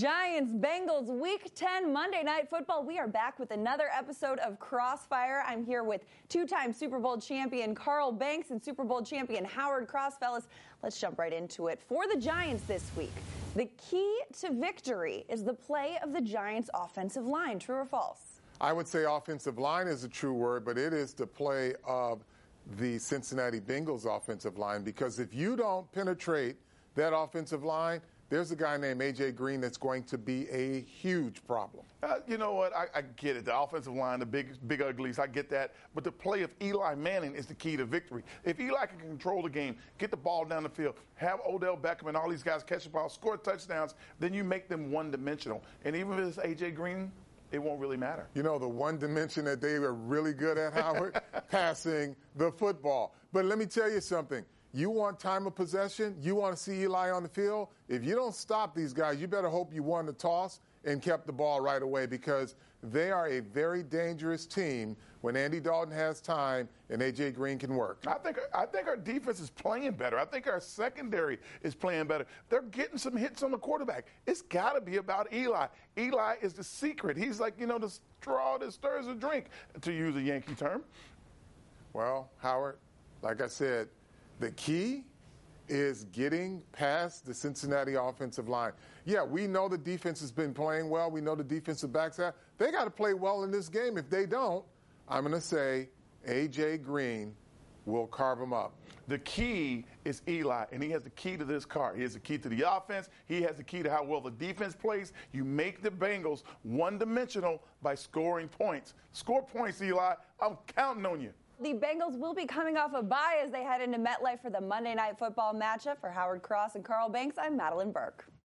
Giants, Bengals, Week 10 Monday Night Football. We are back with another episode of Crossfire. I'm here with two-time Super Bowl champion Carl Banks and Super Bowl champion Howard Cross. Fellas, let's jump right into it. For the Giants this week, the key to victory is the play of the Giants' offensive line. True or false? I would say offensive line is a true word, but it is the play of the Cincinnati Bengals offensive line, because if you don't penetrate that offensive line, there's a guy named A.J. Green that's going to be a huge problem. You know what? I get it. The offensive line, the big uglies, I get that. But the play of Eli Manning is the key to victory. If Eli can control the game, get the ball down the field, have Odell Beckham and all these guys catch the ball, score touchdowns, then you make them one-dimensional. And even if it's A.J. Green, it won't really matter. You know, the one dimension that they were really good at, Howard? Passing the football. But let me tell you something. You want time of possession? You want to see Eli on the field? If you don't stop these guys, you better hope you won the toss and kept the ball right away, because they are a very dangerous team when Andy Dalton has time and A.J. Green can work. I think our defense is playing better. I think our secondary is playing better. They're getting some hits on the quarterback. It's got to be about Eli. Eli is the secret. He's like, the straw that stirs the drink, to use a Yankee term. Well, Howard, like I said, the key is getting past the Cincinnati offensive line. Yeah, we know the defense has been playing well. We know the defensive backs have. They got to play well in this game. If they don't, I'm going to say A.J. Green will carve them up. The key is Eli, and he has the key to this car. He has the key to the offense. He has the key to how well the defense plays. You make the Bengals one-dimensional by scoring points. Score points, Eli. I'm counting on you. The Bengals will be coming off a bye as they head into MetLife for the Monday Night Football matchup. For Howard Cross and Carl Banks, I'm Madeline Burke.